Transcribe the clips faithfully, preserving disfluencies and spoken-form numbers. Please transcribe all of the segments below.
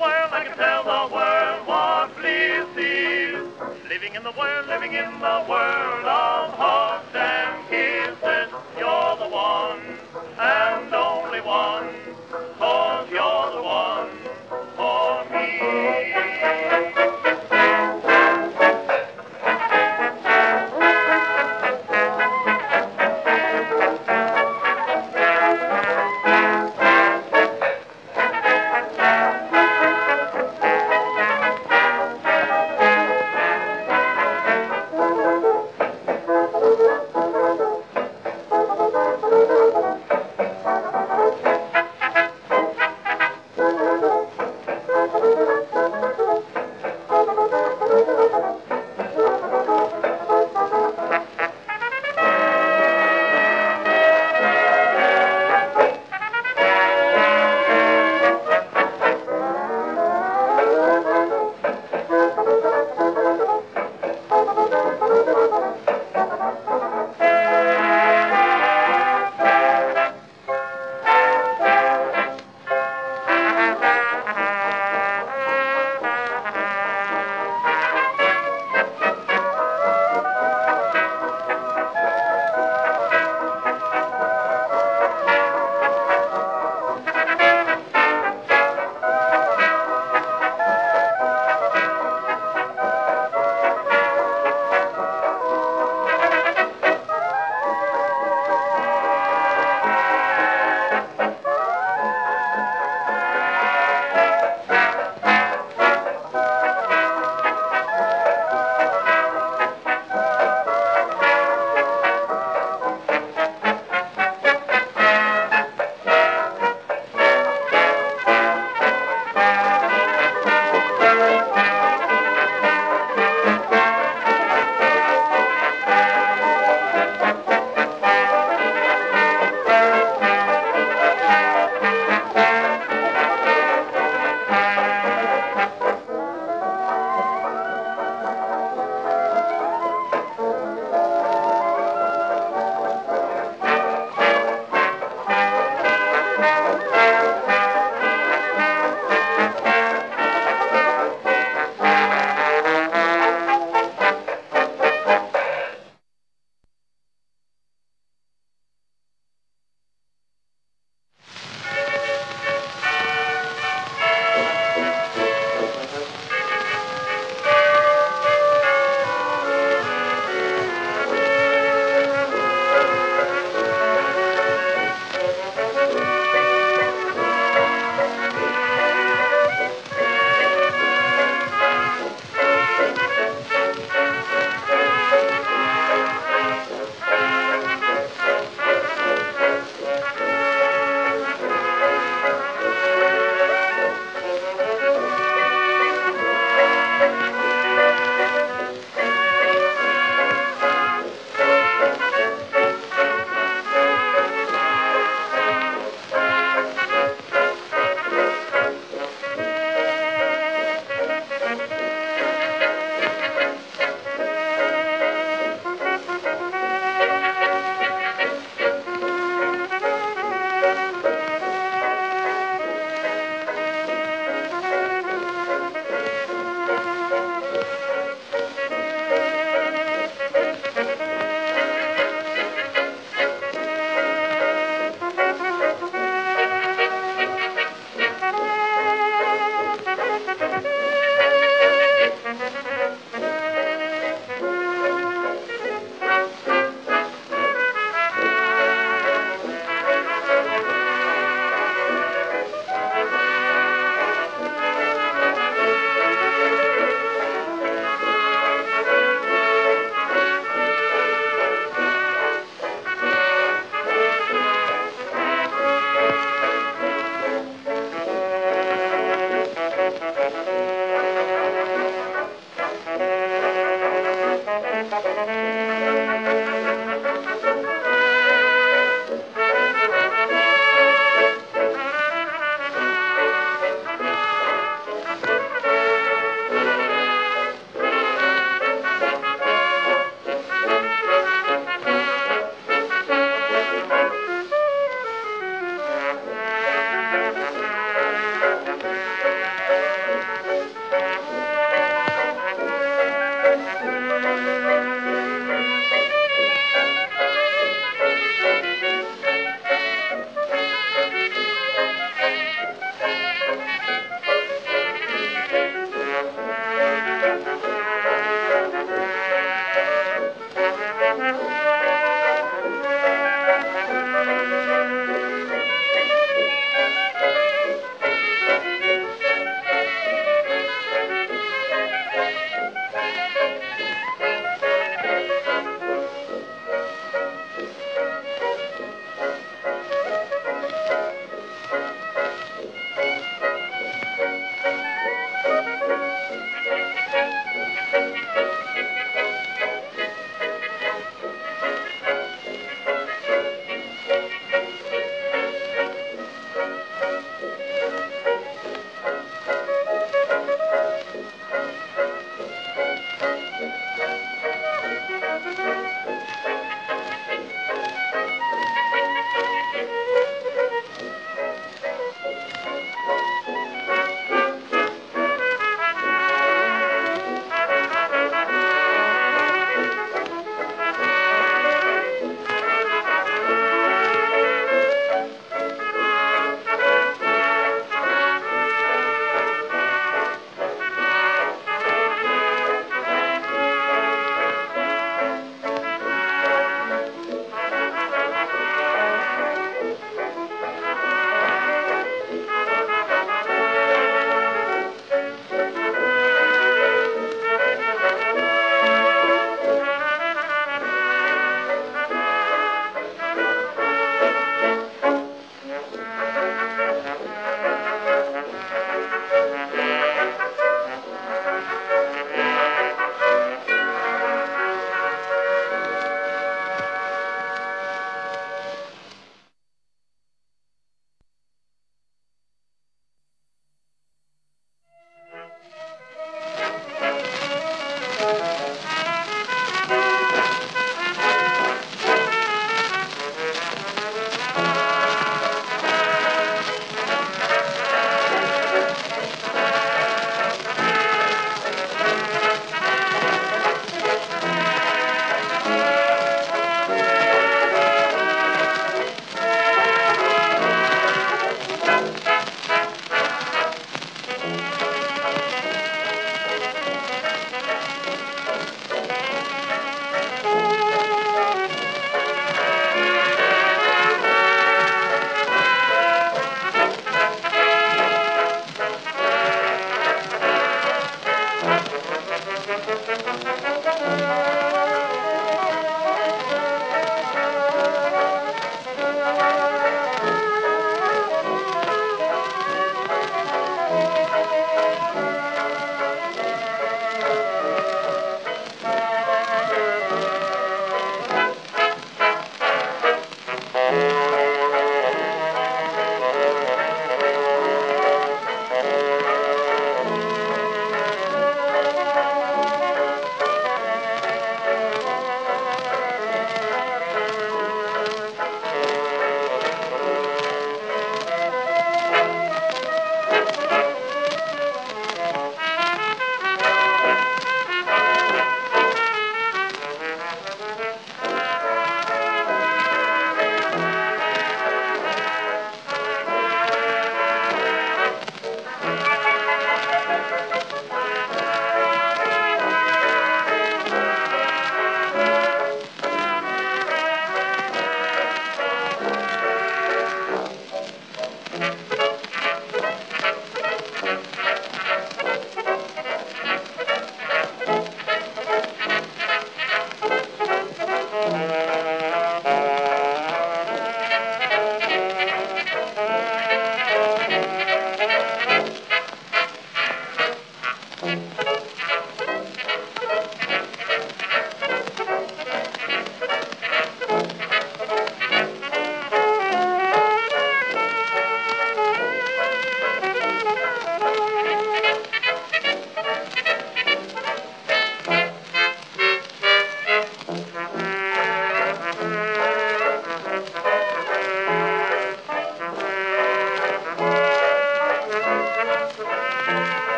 world, I can tell the world what bliss is. Living in the world, living in the world of hugs and kisses. You're the one and only one, 'cause you're the one for me.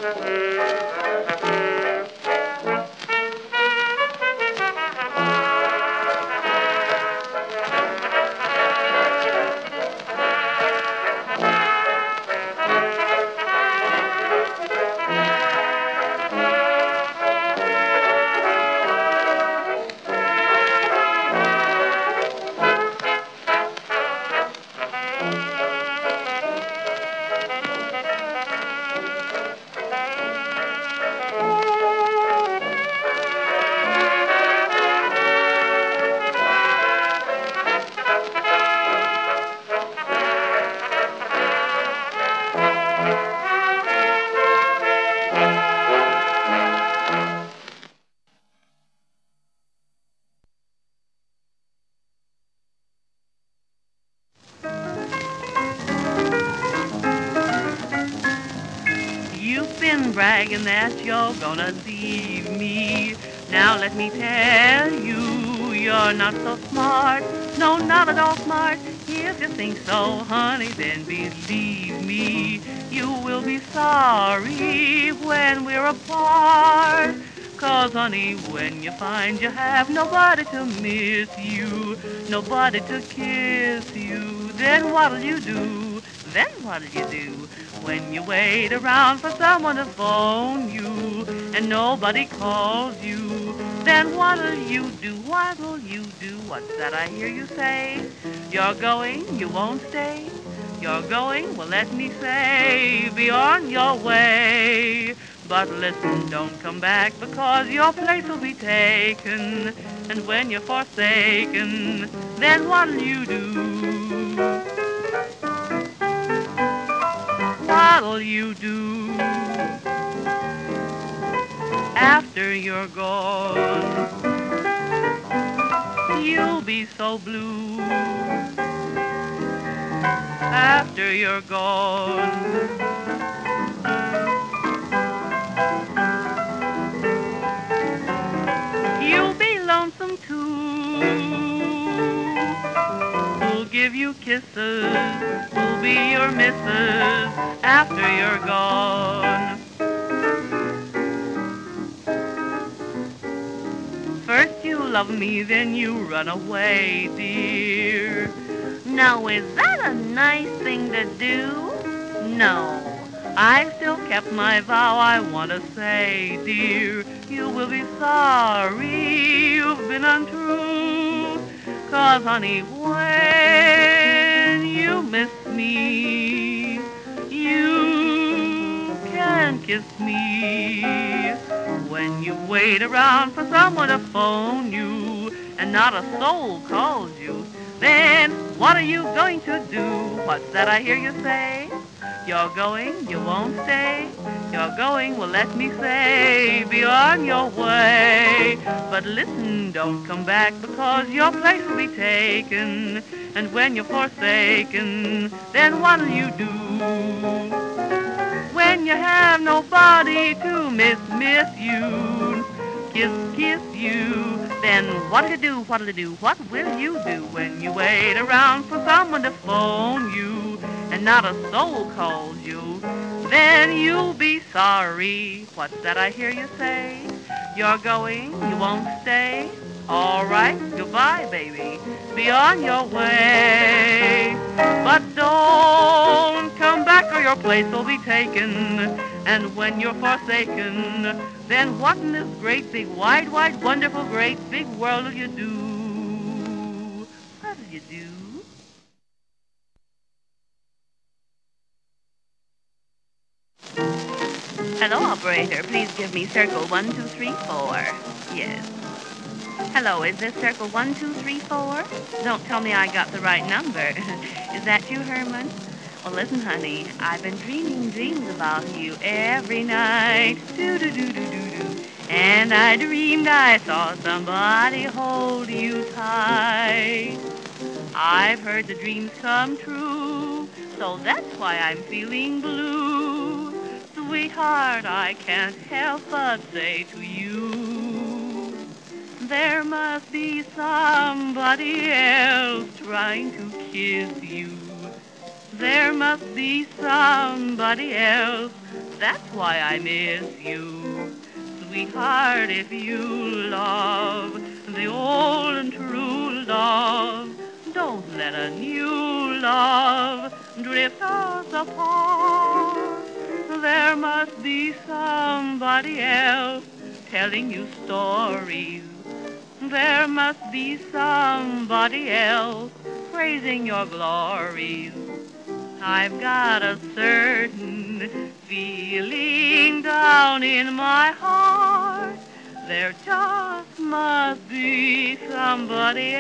You've been bragging that you're gonna leave me. Now let me tell you, you're not so smart. No, not at all smart. If you think so, honey, then believe me, you will be sorry when we're apart. 'Cause, honey, when you find you have nobody to miss you, nobody to kiss you, then what'll you do? Then what'll you do? When you wait around for someone to phone you and nobody calls you, then what'll you do? What'll you do? What's that I hear you say? You're going, you won't stay? You're going, well, let me say, be on your way. But listen, don't come back, because your place will be taken. And when you're forsaken, then what'll you do? What'll you do after you're gone? You'll be so blue after you're gone. You'll be lonesome too. Who'll give you kisses? Who'll be your missus after you're gone? First you love me, then you run away, dear. Now is that a nice thing to do? No. I've still kept my vow, I want to say, dear, you will be sorry you've been untrue. 'Cause, honey, when you miss me, you can kiss me. When you wait around for someone to phone you and not a soul calls you, then what are you going to do? What's that I hear you say? You're going, you won't stay? You're going, well, let me say, be on your way. But listen, don't come back, because your place will be taken. And when you're forsaken, then what'll you do? When you have nobody to miss, miss you, kiss, kiss you, then what'll you do, what'll you do, what will you do when you wait around for someone to phone you and not a soul calls you? Then you'll be sorry. What's that I hear you say? You're going, you won't stay? All right, goodbye, baby. Be on your way. But don't come back or your place will be taken. And when you're forsaken, then what in this great big wide, wide, wonderful, great big world will you do? What'll you do? Hello, operator. Please give me circle one, two, three, four. Yes. Hello, is this circle one, two, three, four? Don't tell me I got the right number. Is that you, Herman? Well, listen, honey, I've been dreaming dreams about you every night. Do-do-do-do-do-do. And I dreamed I saw somebody hold you tight. I've heard the dreams come true, so that's why I'm feeling blue. Sweetheart, I can't help but say to you, there must be somebody else trying to kiss you. There must be somebody else. That's why I miss you. Sweetheart, if you love the old and true love, don't let a new love drift us apart. There must be somebody else telling you stories. There must be somebody else praising your glories. I've got a certain feeling down in my heart. There just must be somebody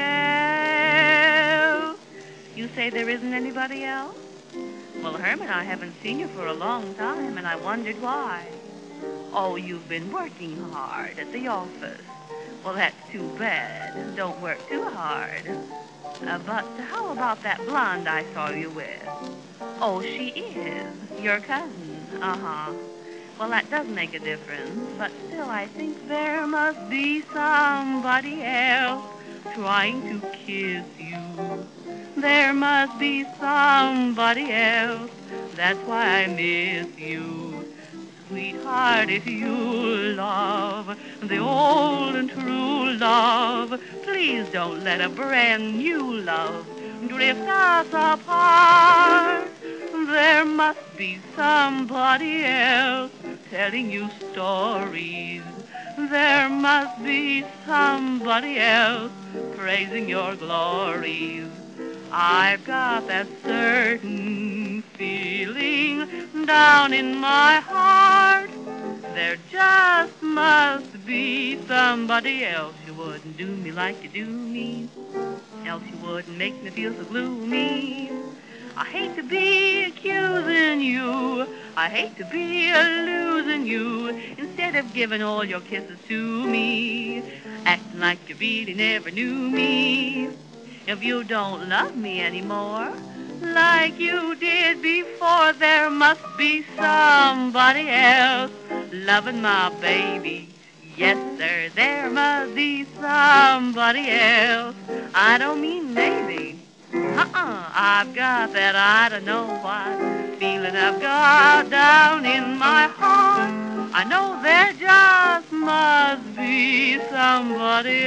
else. You say there isn't anybody else? Well, Herman, I haven't seen you for a long time, and I wondered why. Oh, you've been working hard at the office. Well, that's too bad. Don't work too hard. Uh, but how about that blonde I saw you with? Oh, she is your cousin. Uh-huh. Well, that does make a difference, but still I think there must be somebody else trying to kiss you. There must be somebody else. That's why I miss you. Sweetheart, if you love the old and true love, please don't let a brand new love drift us apart. There must be somebody else telling you stories. There must be somebody else praising your glories. I've got that certain feeling down in my heart. There just must be somebody else. You wouldn't do me like you do me, else you wouldn't make me feel so gloomy. I hate to be accusing you, I hate to be losing you, instead of giving all your kisses to me, acting like you really never knew me. If you don't love me anymore, like you did before, there must be somebody else loving my baby. Yes, sir, there must be somebody else. I don't mean maybe. Uh-uh, I've got that I don't know what feeling I've got down in my heart. I know there just must be somebody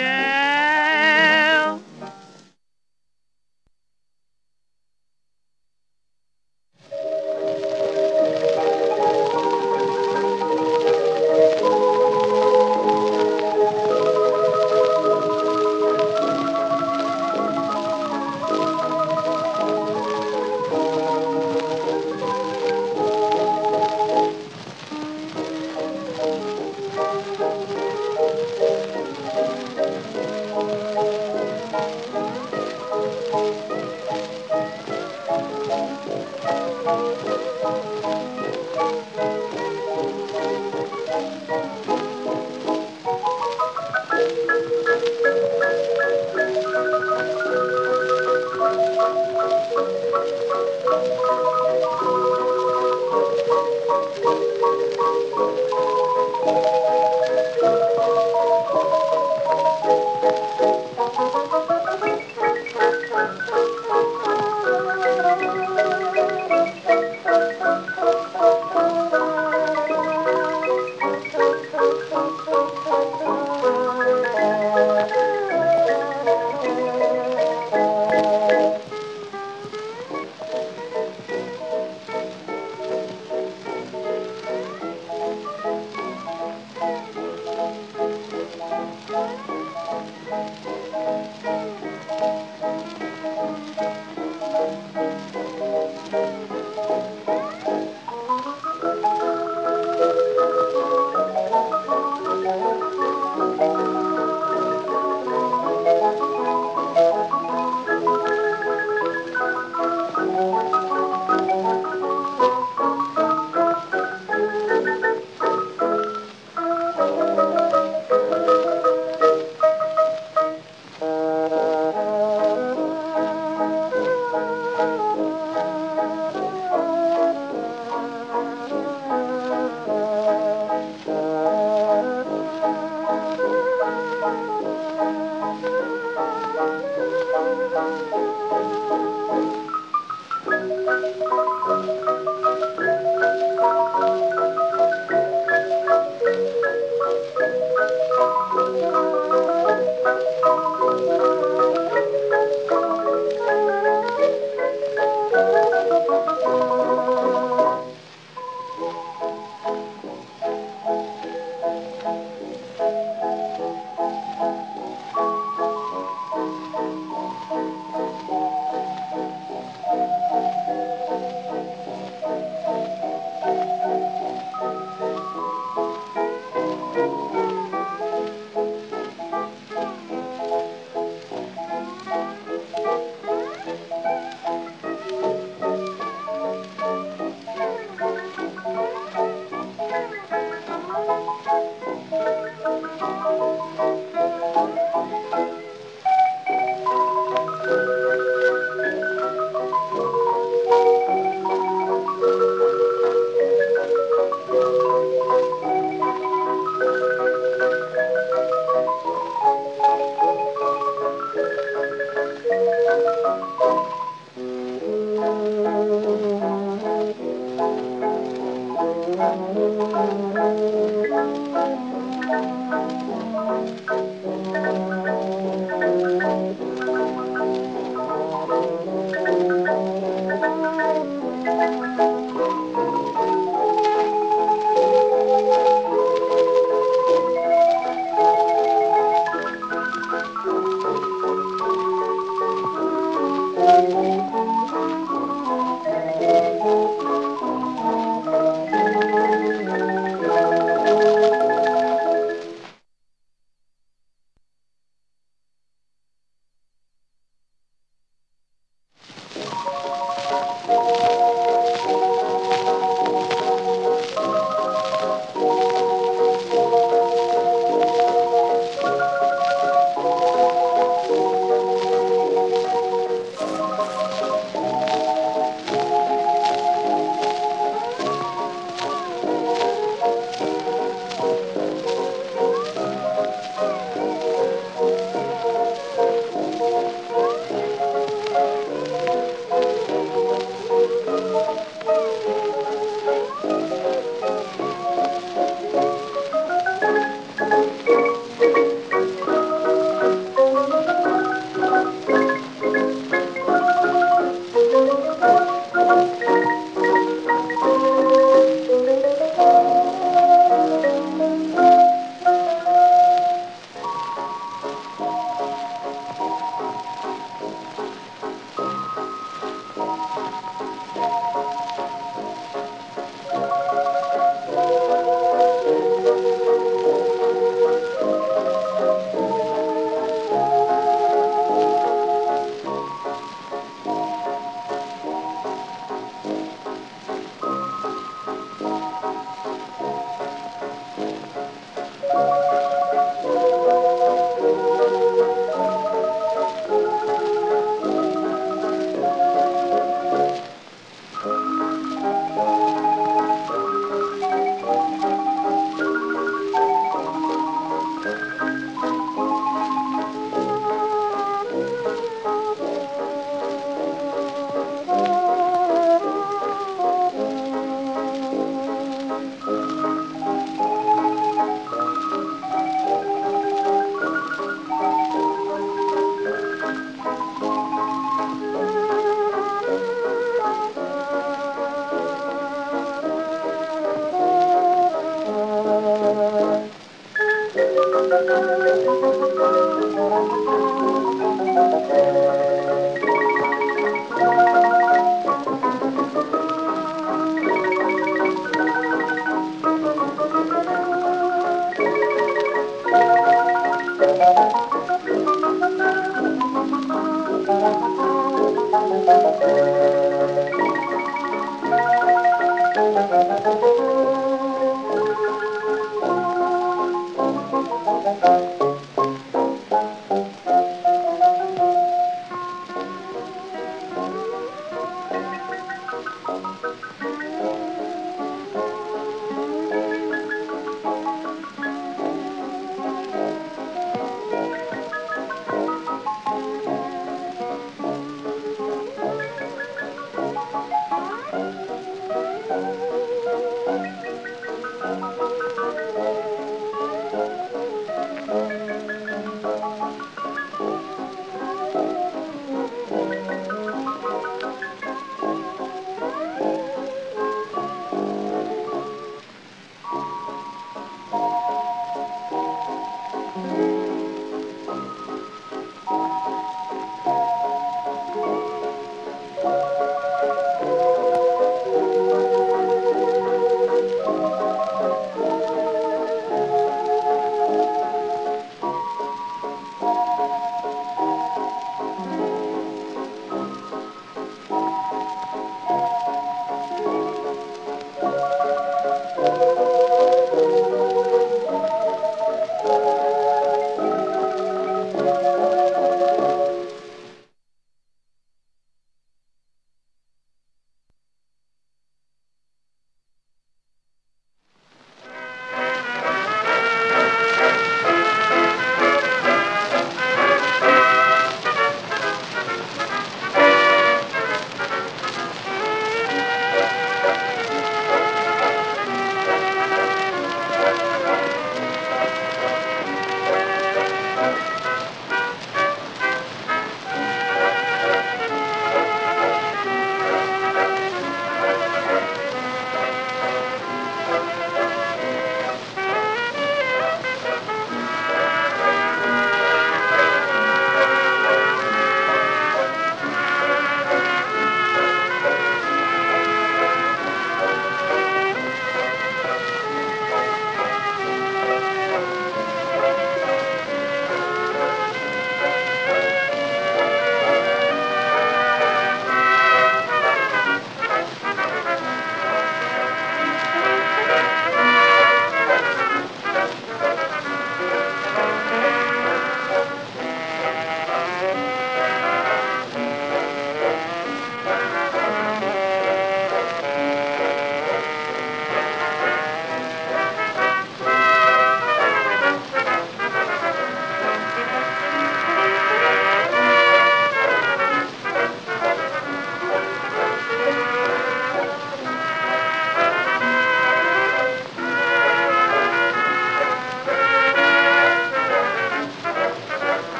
else.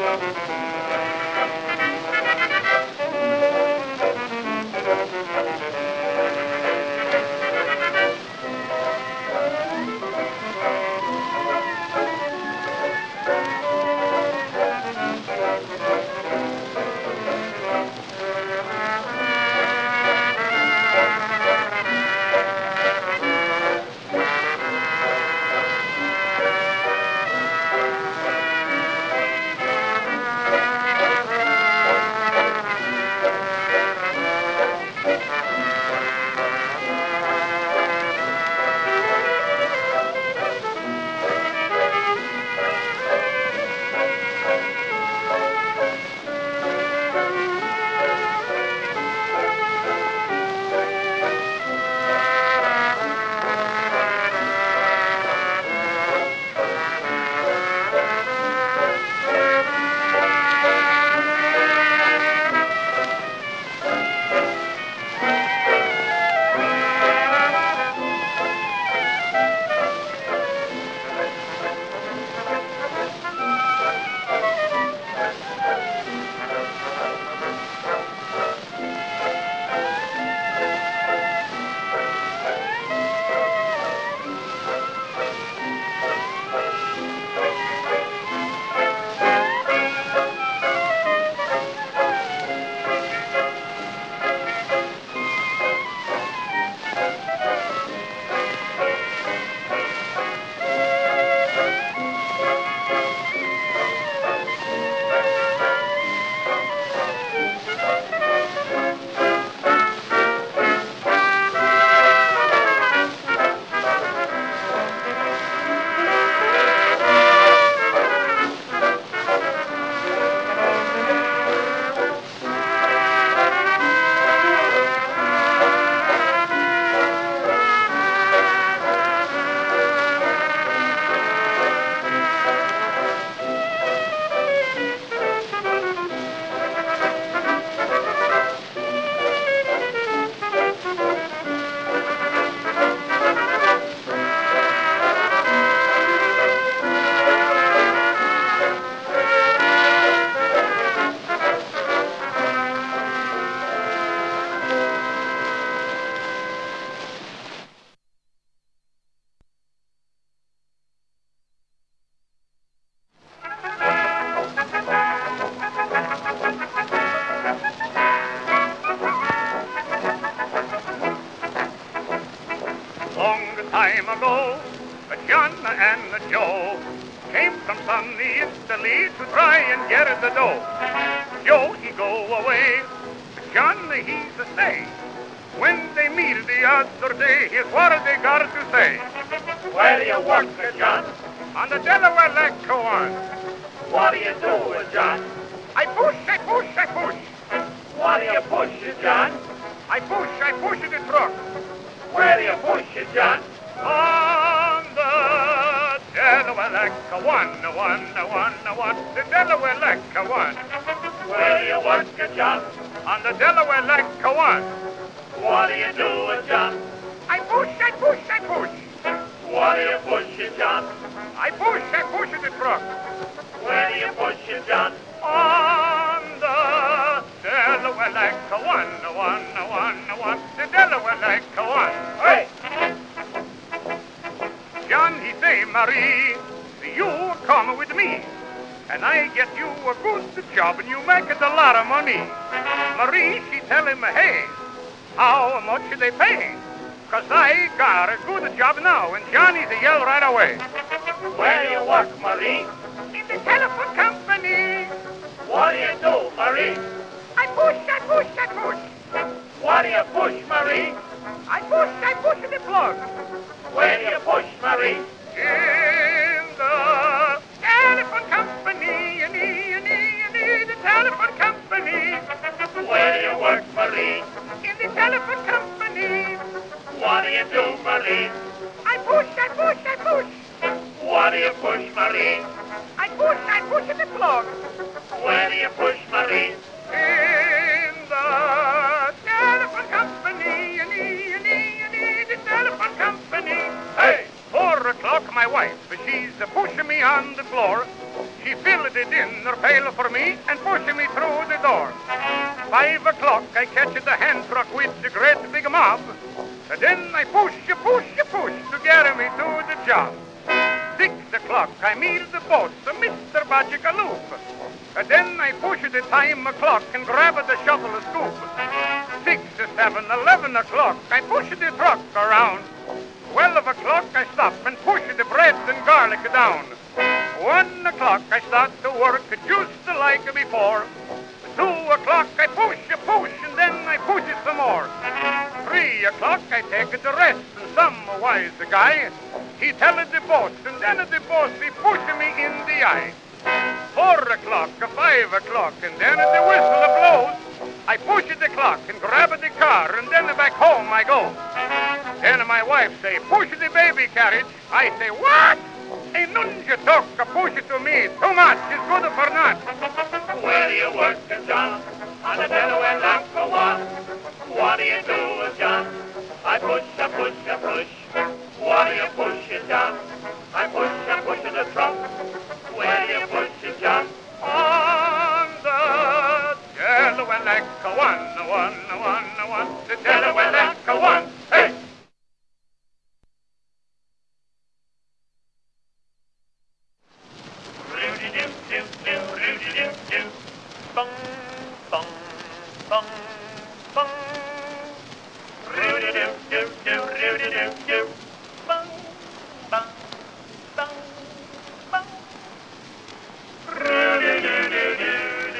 time ago, a John and a Joe came from sunny Italy to try and get the dough. Joe, he go away, John, he's a stay. When they meet the other day, here's what they got to say. Where do you work, John? On the Delaware Lake, go on. What do you do, John? I push, I push, I push. What do you push, John? I push, I push the truck. Where do you push, John? On the Delaware Lake, one, one, one, one. The Delaware Lake, one. Where do you work, John? On the Delaware Lake, one. What do you do, John? I push, I push, I push. What do you push, John? I push, I push the truck. Where do you push, John? On the Delaware Lake, one, one, one, one. The Delaware Lake, one. Hey! John, he say, Marie, you come with me, and I get you a good job, and you make it a lot of money. Marie, she tell him, hey, how much they pay? Cause I got a good job now, and Johnny, he yell right away. Where do you work, Marie? In the telephone company. What do you do, Marie? I push, I push, I push. What do you push, Marie? I push, I push the plug. Where do you push, Marie? In the telephone company, and e, and e, and e, the telephone company. Where do you work, Marie? In the telephone company. What do you do, Marie? I push, I push, I push. What do you push, Marie? I push, I push the plug. Where do you push, Marie? In the telephone company, and e, and e, and e, the telephone company. Hey! Four o'clock, my wife, she's pushing me on the floor. She filled the dinner pail for me and pushed me through the door. Five o'clock, I catch the hand truck with the great big mob. And then I push, push, push to get me to the job. Six o'clock, I meet the boss, Mister Bajikaloop. And then I push the time clock and grab the shovel scoop. Six, seven, eleven o'clock, I push the truck around. Twelve o'clock, I stop and push the bread and garlic down. One o'clock, I start to work just like before. Two o'clock, I push, push, and then I push it some more. Three o'clock, I take the rest, and some wise guy, he tell the boss, and then the boss, he push me in the eye. Four o'clock, five o'clock, and then the whistle blows. I push the clock and grab the car, and then back home I go. Then my wife say, push the baby carriage. I say, what? Ain't nothing you talk, push it to me. Too much, it's good for naught. Where do you work, John? On the Delaware Lock for what? What do you do, John? I push, I push, I push. What do you push, John? I push, I push in the trunk. Where do you push, John? On the Delaware Lock, one, one, one, one. The Delaware Lock, one. Hey! Bung, bung, bung, bung. Roo-dee-doo-doo-doo, roo-dee-doo-doo. Bung, bung, bung, bung. Roo-dee-doo-doo-doo-doo-doo.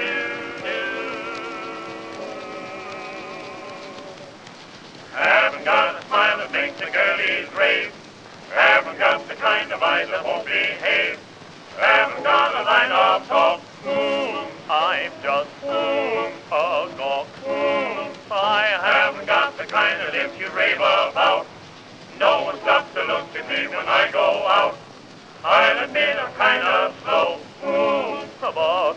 Haven't got a smile that makes a girlie rave. Haven't got the kind of eyes that won't behave. Haven't got a line of talk. Ooh, I'm just ooh, a gawk. Ooh, I Haven't got the kind of lips you rave about. No one stops to look at me when I go out. I'll admit I'm kind of slow. Ooh, about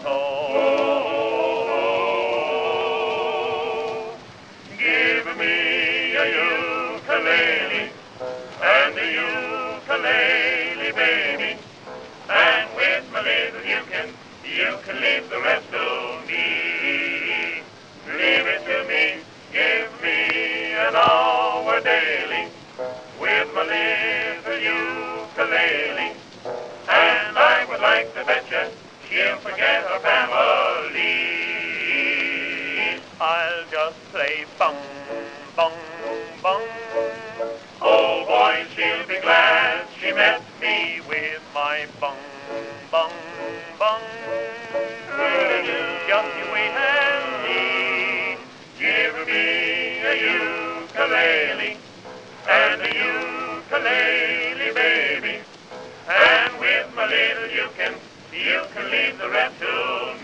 ooh. Give me a ukulele and a ukulele baby. And with my little you can, you can leave the rest to me. Leave it to me, give me an hour daily with my little ukulele. And I would like to bet you she'll forget her family. I'll just play bung, bung, bung. Oh boy, she'll be glad she met me With my bung, bung, bung. Just you wait and see. Give me a ukulele and a ukulele baby. And with my little you can, you can leave the rest to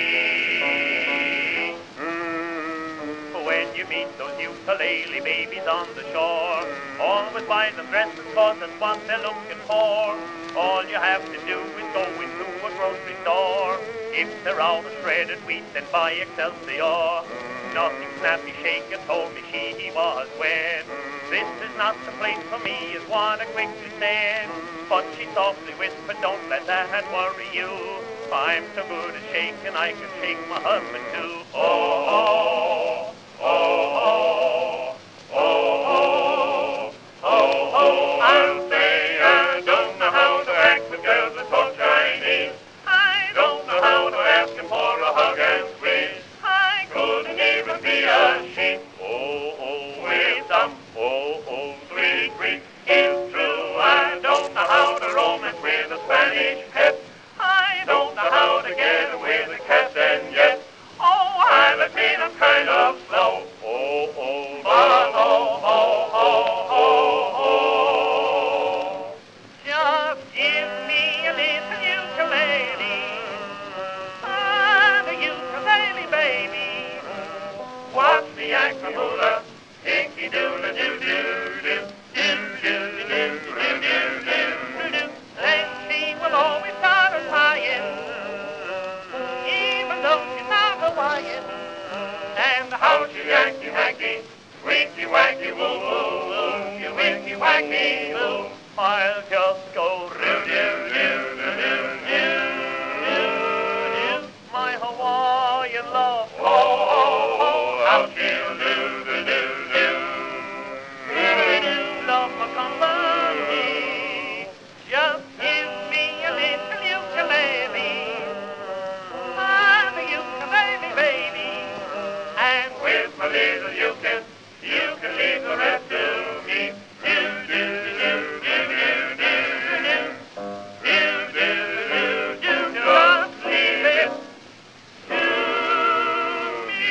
me. When you meet those ukulele babies on the shore, always buy them dresses, cause that's what they're looking for. All you have to do is go into a grocery store. If they're out of shredded wheat, then buy Excelsior. Nothing snappy shaker told me she was wet. This is not the place for me, is what I quickly said. But she softly whispered, don't let that worry you. I'm so good at shaking, I can shake my husband too. Oh, oh, oh, oh, oh, oh, oh. I'll say I don't know how to act with girls that talk Chinese. I Don't know how to ask them for a hug and squeeze. I Couldn't even be a sheep. Oh, oh, With some oh, oh, sweet Greek. It's true, I don't know how to romance with a Spanish pet. I Don't know how to get away with cats and yet. Oh, I'll admit I'm kind of slow. oh, oh, But oh, oh, oh, oh, oh. just give me a little ukulele. Ah, the ukulele baby. What's the acrimula? Dinky doodle doo doo doo. Doo doo doo doo doo doo doo. Then she will always start a sighing. Even in love. Oh, oh, oh, how she'll do, do, do, do. Love my company. Just give me a little ukulele. I'm a ukulele baby. And With my little you can, you can leave the rest to me. Do, do, do, do, do, do, do. Do, do, do, do, just leave it to me.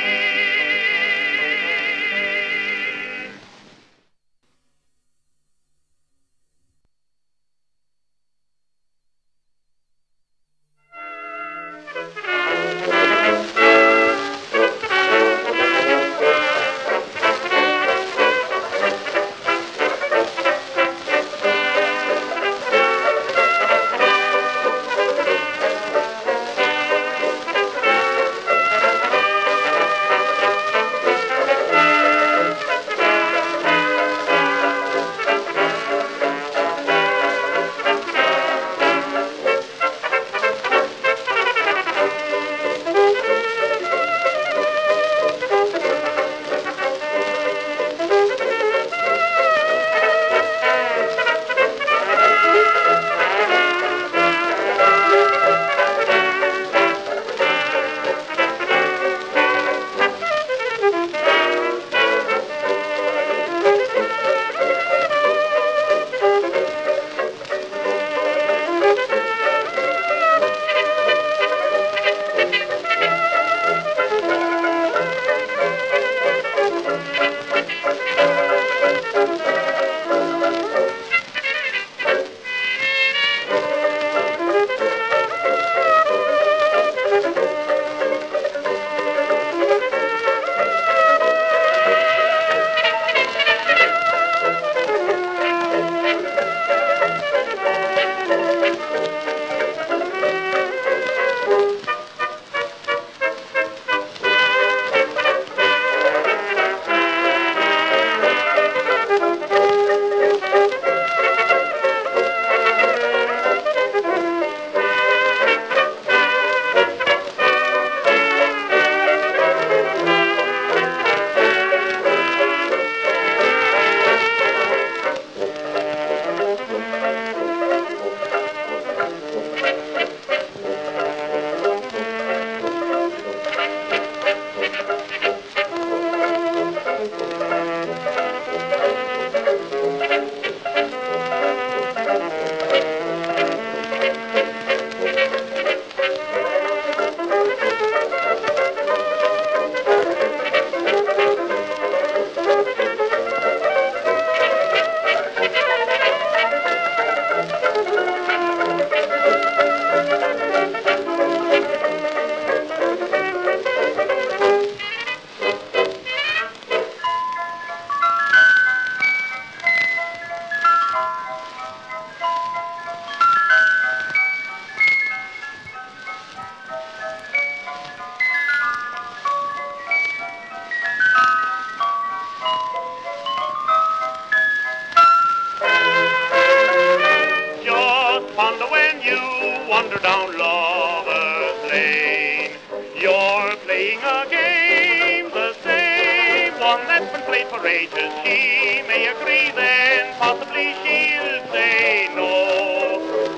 Wonder when you wander down Lover's Lane. You're playing a game, the same one that's been played for ages. She may agree, then possibly she'll say no.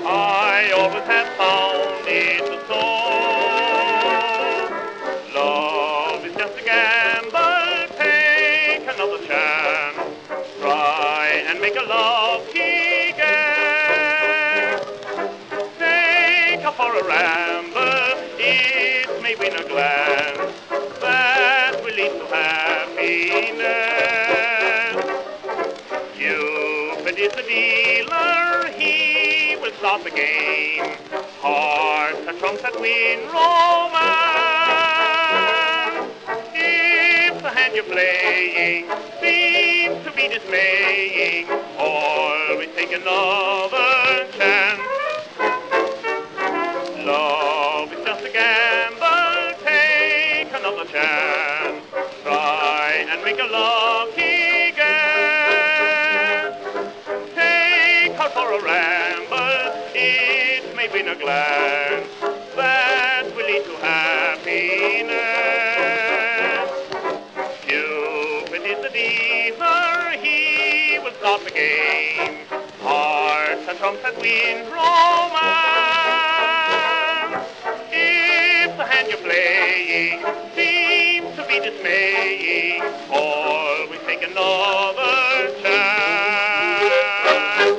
I always have found it so. Love is just a gamble, take another chance. Try and make a love again. For a ramble, it may win a glance that will lead to happiness. Cupid is the dealer, he will stop the game. Hearts and trumps that win romance. If the hand you're playing seems to be dismaying, always take another chance. Love is just a gamble, take another chance. Try and make a lucky guess. Take out for a ramble, it may win a glance that will lead to happiness. game. Hearts and trumps that win romance. If the hand you're playing seems to be dismaying, always take another chance.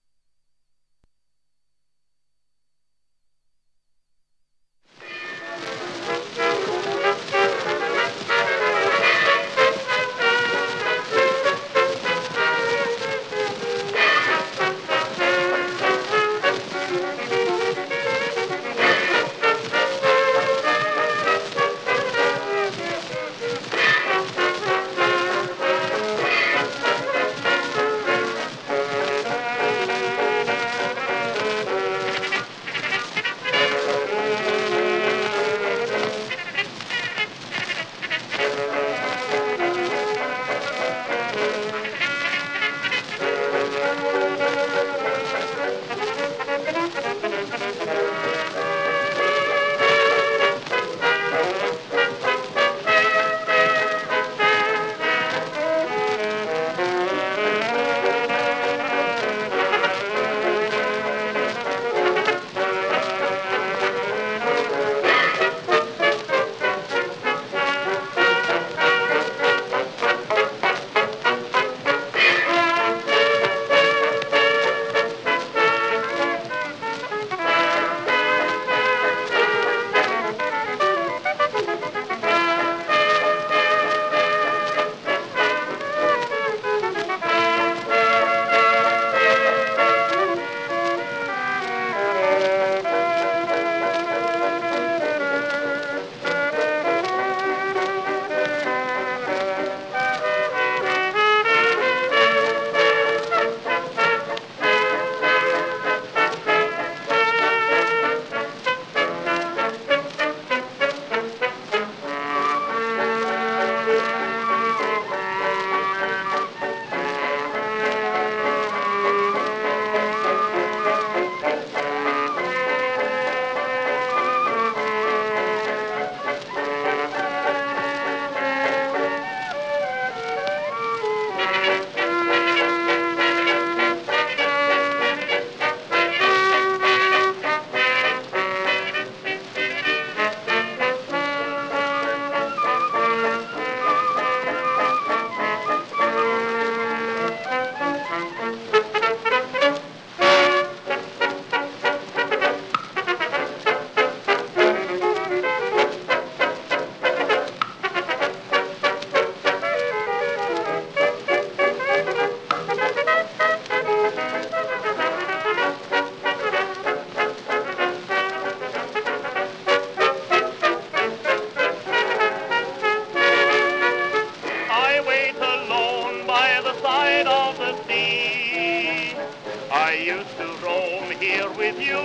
Used to roam here with you.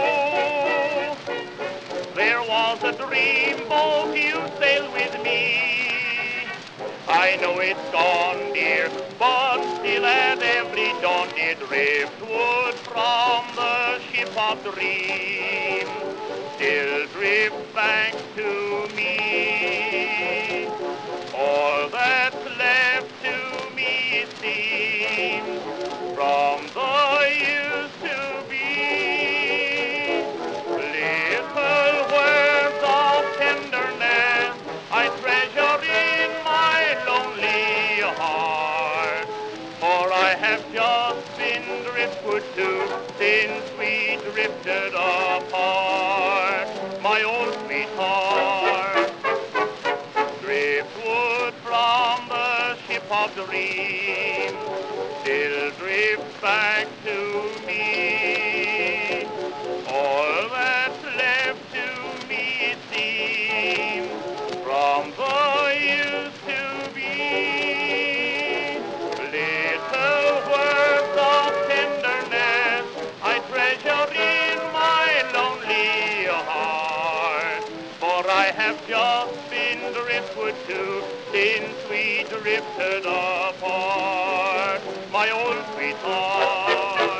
There was a dream boat you sailed with me. I know it's gone, dear, but still at every dawn dear driftwood from the ship of dream still drift back to me. All that's left to me seems from the used to be. Little words of tenderness I treasure in my lonely heart, for I have just been driftwood too since we drifted apart. My old sweetheart, driftwood from the ship of dreams still drifts back to me. All that's left to me seems from the used to be. Little words of tenderness I treasure in my lonely heart, for I have just been driftwood too since we drifted apart. My old sweetheart.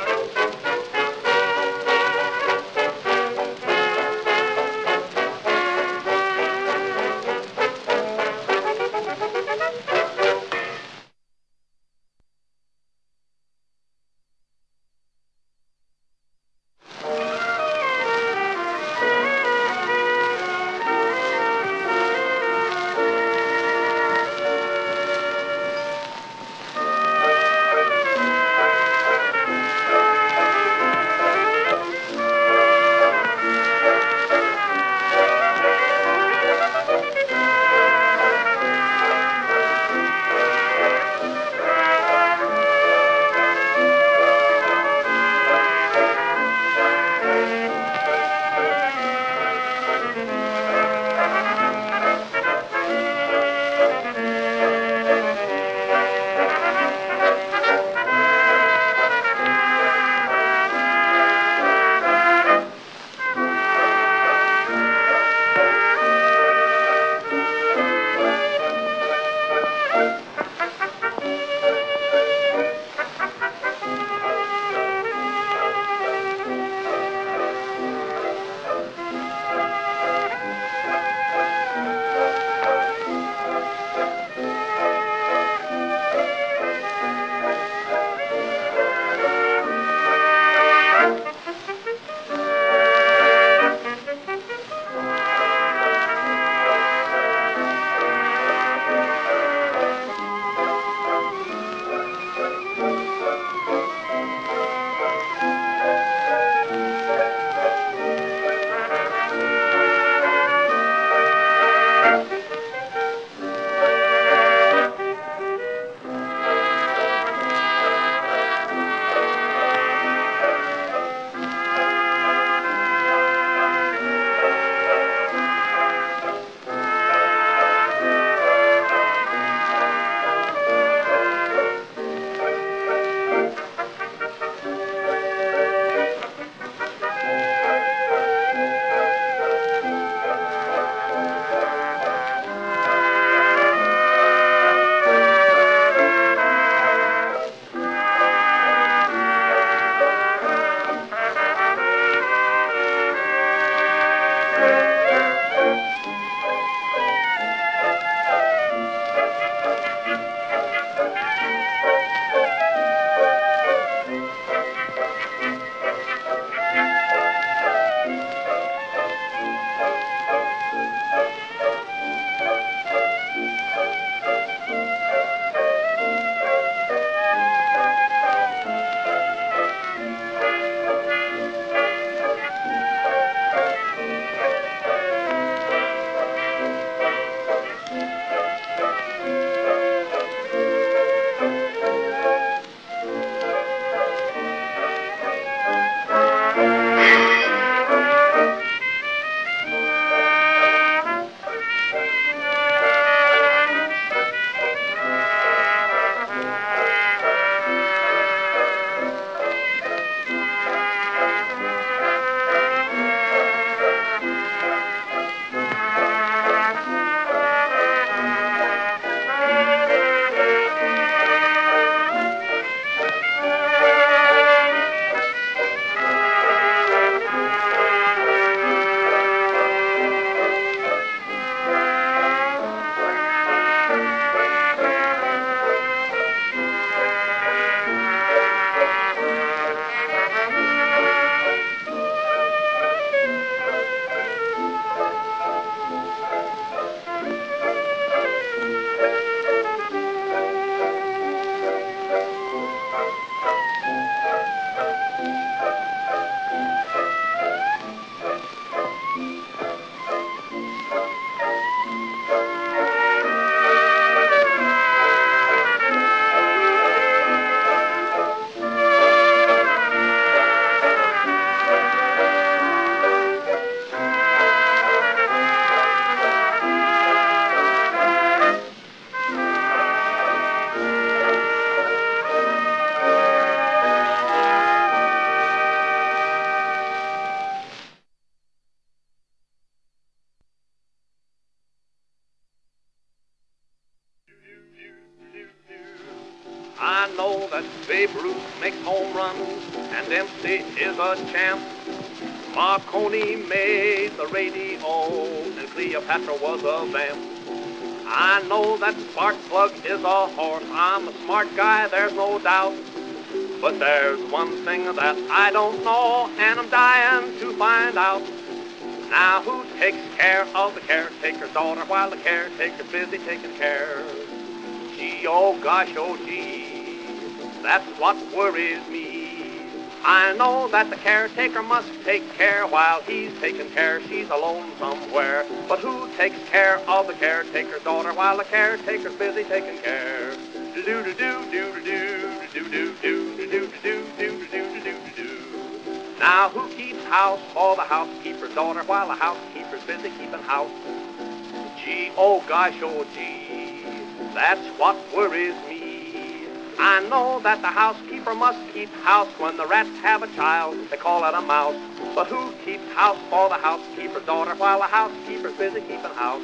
that Babe Ruth makes home runs and Dempsey is a champ. Marconi made the radio and Cleopatra was a vamp. I know that Sparkplug is a horse. I'm a smart guy, there's no doubt. But there's one thing that I don't know, and I'm dying to find out. Now who takes care of the caretaker's daughter while the caretaker's busy taking care? Gee, oh gosh, oh gee, that's what worries me. I know that the caretaker must take care while he's taking care. She's alone somewhere. But who takes care of the caretaker's daughter while the caretaker's busy taking care? Do do do do do do do do do do do do do do do do. Now who keeps house for the housekeeper's daughter while the housekeeper's busy keeping house? Gee, oh gosh, oh gee, that's what worries me. I know that the housekeeper must keep house when the rats have a child. They call it a mouse. But who keeps house for the housekeeper's daughter while the housekeeper's busy keeping house?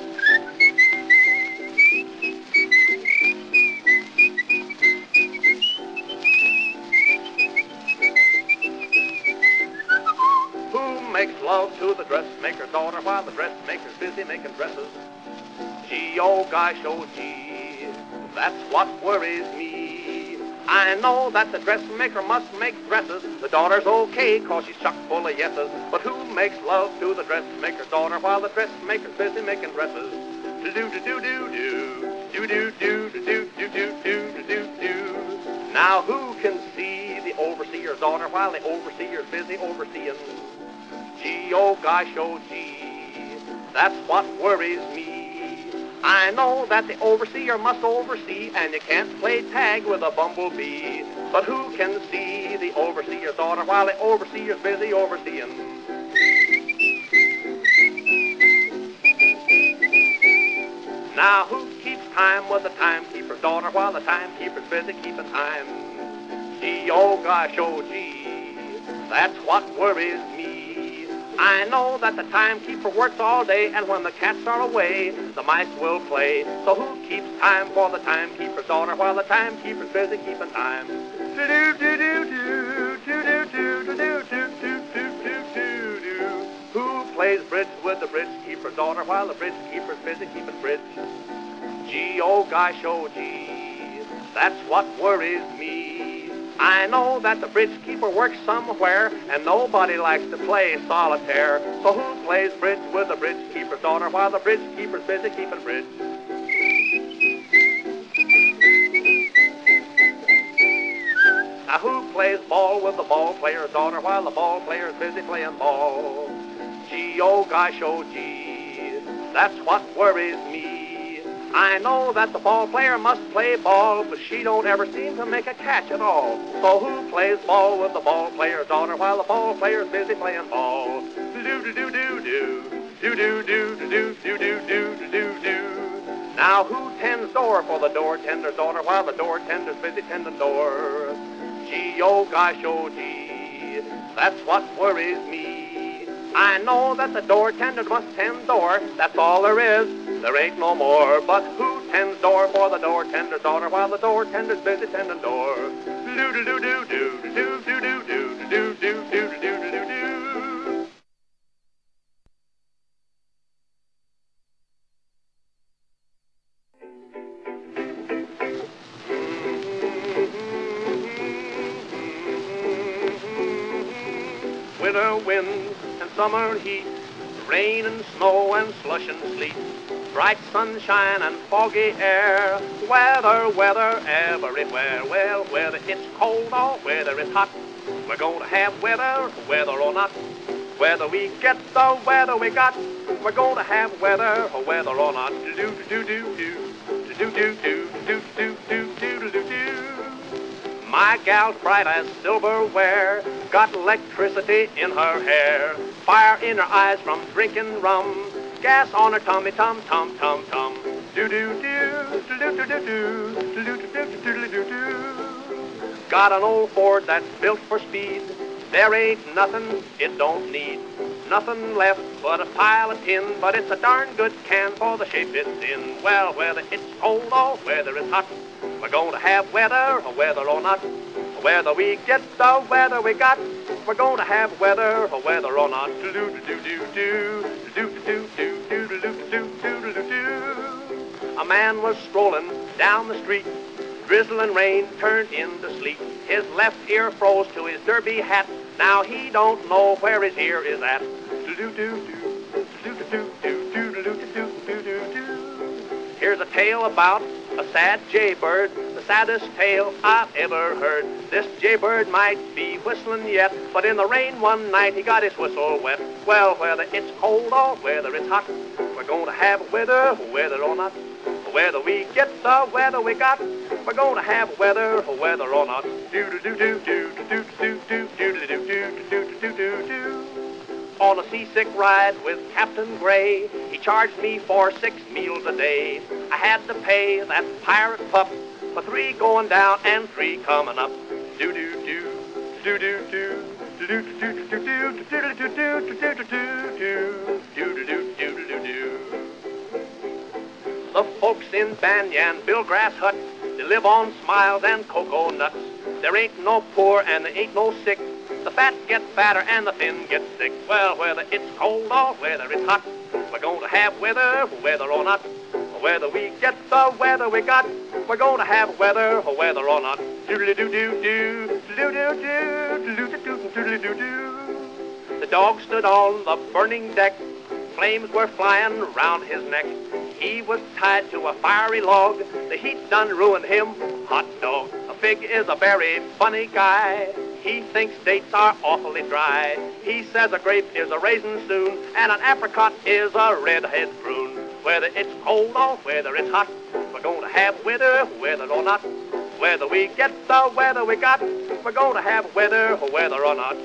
Who makes love to the dressmaker's daughter while the dressmaker's busy making dresses? Gee, oh gosh, oh gee, that's what worries me. I know that the dressmaker must make dresses. The daughter's okay, cause she's chock full of yeses. But who makes love to the dressmaker's daughter while the dressmaker's busy making dresses? Do-do-do-do-do, do-do-do-do-do-do-do-do-do. Now who can see the overseer's daughter while the overseer's busy overseeing? Gee, oh gosh, oh gee, that's what worries me. I know that the overseer must oversee, and you can't play tag with a bumblebee. But who can see the overseer's daughter while the overseer's busy overseeing? Now who keeps time with the timekeeper's daughter while the timekeeper's busy keeping time? Gee, oh gosh, oh gee, that's what worries me. I know that the timekeeper works all day, and when the cats are away, the mice will play. So who keeps time for the timekeeper's daughter while the timekeeper's busy keeping time? Who plays bridge with the bridge-keeper's daughter while the bridge-keeper's busy keeping bridge? Gee, oh gosh, oh gee, that's what worries me. I know that the bridge keeper works somewhere, and nobody likes to play solitaire. So who plays bridge with the bridge keeper's daughter while the bridge keeper's busy keeping bridge? Now who plays ball with the ball player's daughter while the ball player's busy playing ball? Gee, oh gosh, oh gee, that's what worries me. I know that the ball player must play ball, but she don't ever seem to make a catch at all. So who plays ball with the ball player's daughter while the ball player's busy playing ball? Do-do-do-do-do, do-do-do-do-do-do-do-do-do. Now who tends door for the door tender's daughter while the door tender's busy tending door? Gee, oh gosh, oh gee, that's what worries me. I know that the door tender must tend door, that's all there is. There ain't no more. But who tends door for the door tender's daughter while the door tender's busy tending door? Do-do-do-do-do-do-do-do-do-do-do-do-do-do. Winter winds and summer heat, rain and snow and slush and sleet, bright sunshine and foggy air, weather, weather everywhere. Well, whether it's cold or whether it's hot, we're going to have weather, whether or not. Whether we get the weather we got, we're going to have weather, whether or not. Do do do do do do do do do do do do do do. My gal's bright as silverware, got electricity in her hair, fire in her eyes from drinking rum, gas on her tummy, tum tum tum tum. Do do do do do do do do do do do do do. Got an old Ford that's built for speed. There ain't nothing it don't need. nothing left but a pile of tin, but it's a darn good can for the shape it's in. Well, whether it's cold or whether it's hot, we're going to have weather or weather or not. Whether we get the weather we got, we're going to have weather or weather or not. A man was strolling down the street. Drizzling rain turned into sleet. His left ear froze to his derby hat. Now he don't know where his ear is at. Here's a tale about a sad jaybird, the saddest tale I've ever heard. This jaybird might be whistling yet, but in the rain one night he got his whistle wet. Well, whether it's cold or whether it's hot, we're going to have weather, whether or not. Whether we get the weather we got, we're going to have weather, whether or not. On a seasick ride with Captain Gray, he charged me for six meals a day. I had to pay that pirate pup for three going down and three coming up. Do do do do do do do do do do do do do do do do. The folks in Banyan Billgrass Hut, they live on smiles and cocoa nuts. There ain't no poor and there ain't no sick. The fat gets fatter and the thin gets thick. Well, whether it's cold or whether it's hot, we're going to have weather, whether or not. Whether we get the weather we got, we're going to have weather, whether or not. The dog stood on the burning deck. Flames were flying round his neck. He was tied to a fiery log. The heat done ruined him, hot dog. A fig is a very funny guy. He thinks dates are awfully dry. He says a grape is a raisin soon, and an apricot is a redhead prune. Whether it's cold or whether it's hot, we're going to have weather, whether or not. Whether we get the weather we got, we're going to have weather, whether or not.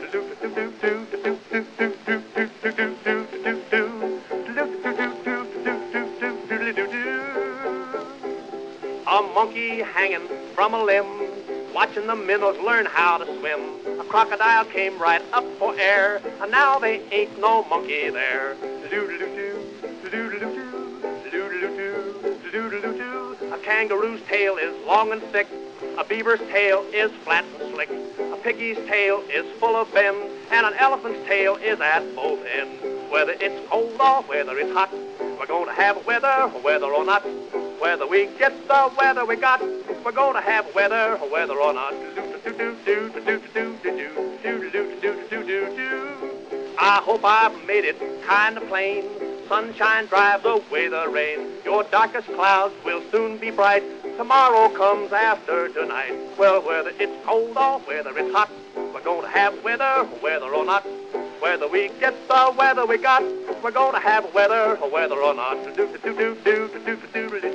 A monkey hanging from a limb, watching the minnows learn how to swim. A crocodile came right up for air, and now they ain't no monkey there. A kangaroo's tail is long and thick. A beaver's tail is flat and slick. A piggy's tail is full of bends, and an elephant's tail is at both ends. Whether it's cold or whether it's hot, we're going to have weather, whether or not. Whether we get the weather we got, we're going to have weather, whether or not. I hope I've made it kind of plain. Sunshine drives away the rain. Your darkest clouds will soon be bright. Tomorrow comes after tonight. Well, whether it's cold or whether it's hot, we're going to have weather, whether or not. Whether we get the weather we got, we're going to have weather, whether or not.